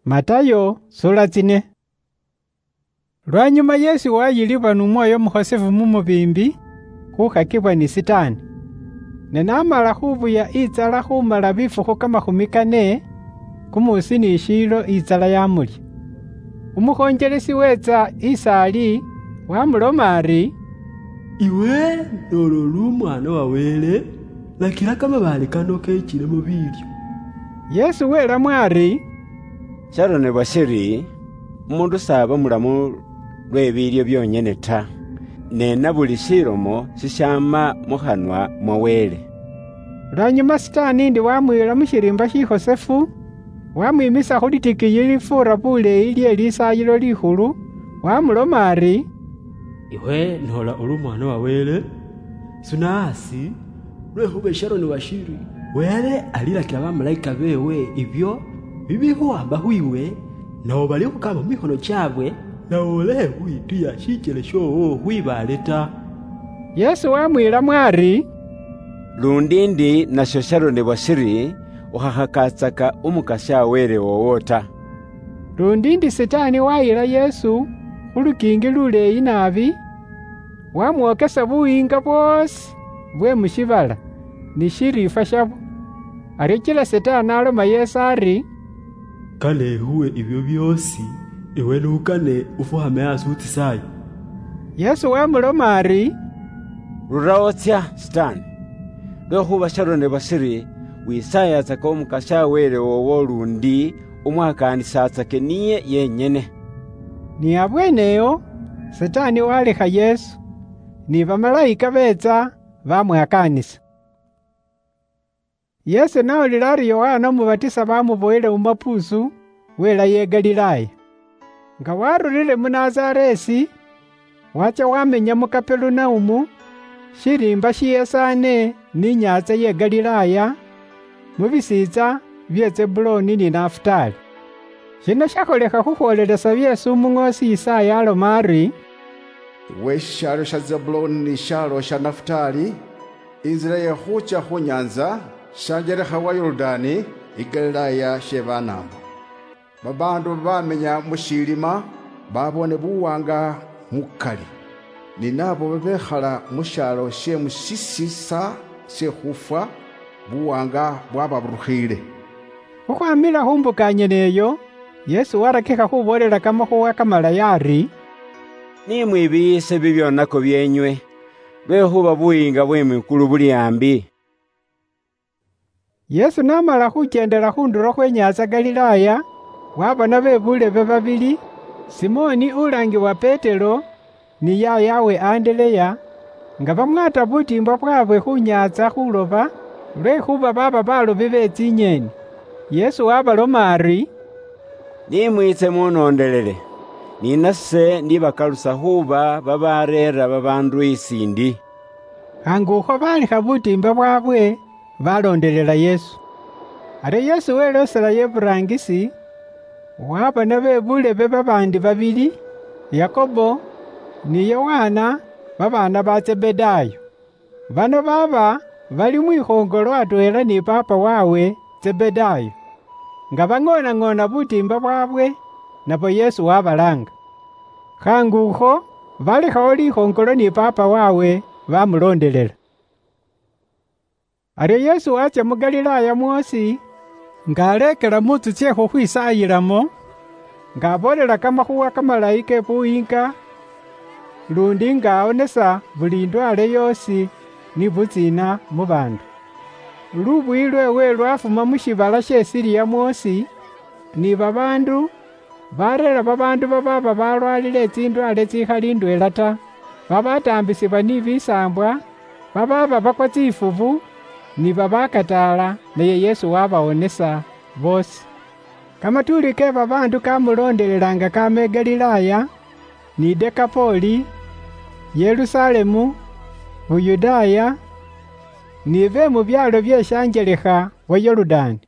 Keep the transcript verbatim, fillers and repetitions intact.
Matayo sura tsine. Lwanyuma Yesu wayilibwa n'umwoyo muhosefu mumubimbi khukhakibwa ni Sitani. Nenamala khubuya itsala khumala bifukho kamakhumi kane kumusi ni shilo itsala yamulya. Umukhonjelesi wetsa isali wamuloma ari, iwe nolola umwana wa wele lakila kamabale kano kechile mu bilyo. Yesu welamu ari, sharonebwa shiri umundu saba mulamu lwebilyo byonyene ta, nena buli shilomo shishama mukhanwa mwa Wele. Lwanyuma Sitani ndi wamwila mushirimba shihosefu, wamwimisa khulitikiyi lifura buleyi lye lisayilo likhulu, wamuloma ari, iwe nola uli umwana wa Wele suna asi lwekhuba sharonebwa shiri Wele alilakila bamalayika bewe ibyo bibihuwamba huiwe nao bali khukamba mumikhono chabwe naole huitiya shichele showo huibaleta. Yesu wamwilamu ari, lundi ndi nasho sharonebwa shiri ukhakhakatsaka umukasha Wele wowota. Lundi ndi Sitani wayila Yesu khulukingi luleyi nabi, wamwokesa buwinga bwosi bwe mushibala ni shirifa shabo. Aryo kila Sitani aloma Yesu ari, kale huwe ibyo byosi iwe nukane ufuhame hasi utisayi. Yesu wamuloma ari, rurawotsya Sitani, lwekhuba sharonebwa shiri wisayatsaka umukasha Wele wowo lundi umwakanisaatsake niye yenyene. Ni abweneyo Sitani walekha Yesu, ni bamalayika betsa bamwakanisa. Yesu nawulila ari Yohana umubatisa bamuboyele mumapusu wela ye Galilaya. Nga warulile mu Nazaresi, wacha wamenya mu Kapernaumu, shirimba shiyesane ni nyatsa ye Galilaya, mu bisitsa bye Zebuloni ni Nafutali. Shino shakholekha khukhwolelesa Yesu mung'osi Isaya aloma ari, we shalo sha Zebuloni ni shalo sha Nafutali, inzira yekhucha khunyanza shanjelekha wa Yorodani igalilaya shebanambo. Babandu bamenya mushilima babone buwanga mukali, ni nabo babekhala mushalo she mushisisa she khufa buwanga bwababurukhile. Khukhwamila khumbukanye neyo Yesu warakikha khubolela kamakhuwa kamalaya ari, nimwibiyise bibyonako byenywe lwekhuba buwinga bwe mwikulu buli ambi. Yesu namala khukendela khundulo khwe nyatsa Galilaya, wabona bebulebe babili, Simoni ulangiwa Petero ni yayawe Andeleya, nga bamwata butimba bwabwe khunyatsa khuloba lwekhuba baba balobi be tsinyeni. Yesu wabaloma ari, nimwitse munondelele, ninase ndibakalusa khuba babarera babandu isindi. Angukho balikha butimba bwabwe balondelela Yesu. Ari Yesu welosela yeburangisi, wabona bebulebe babandi babili, Yakobo ni Yohana babana ba Zebedayo. Bano baba bali mwikhongolo atwela ni papa wawe Zebedayo, nga bang'ona-ng'ona butimba bwabwe, nabo Yesu wabalanga. Khangukho balikhawo likhongolo ni papa wawe bamulondelela. Aryo Yesu wacha mu Galilaya mwosi, nga alekela mutsu tsye khukhwisayilamo, nga abolela kamakhuwa kamalayi ke buwinga, lundi nga awonesa buli ndwale yosi ni butsina mu bandu. Lubuyi lwewe lwafuma mushibala she Siriya mwosi, ni babandu barera babandu bababa balwalile tsindwale tsikhali ndwela ta, babatambisibwa ni bisambwa, bababa bakwa tsifubu, ni babakatala, naye Yesu wabawonesa bosi. Kamatuli ke babandu kamulondelelanga kame Galilaya, ni Dekapoli, Yerusalemu, Buyudaya, ni be mu byalo bye shanjelekha wa Yorodani.